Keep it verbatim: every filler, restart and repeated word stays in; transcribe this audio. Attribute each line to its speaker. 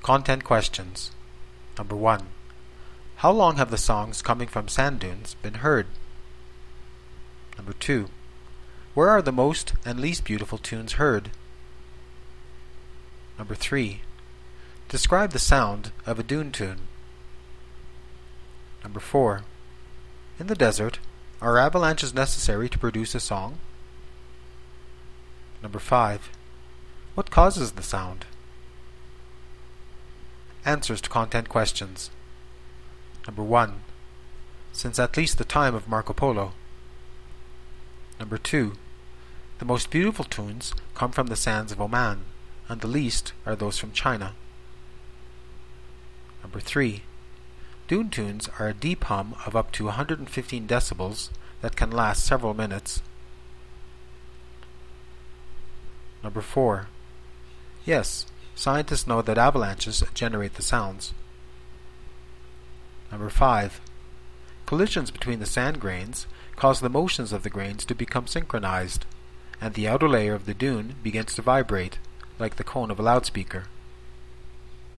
Speaker 1: Content questions. Number one. How long have the songs coming from sand dunes been heard? Number two. Where are the most and least beautiful tunes heard? Number three. Describe the sound of a dune tune. Number four. In the desert, are avalanches necessary to produce a song? Number five. What causes the sound? Answers to content questions. Number one. Since at least the time of Marco Polo. Number two. The most beautiful tunes come from the sands of Oman, and the least are those from China. Number three. Dune tunes are a deep hum of up to one hundred fifteen decibels that can last several minutes. Number four. Yes, scientists know that avalanches generate the sounds. Number five. Collisions between the sand grains cause the motions of the grains to become synchronized, and the outer layer of the dune begins to vibrate, like the cone of a loudspeaker.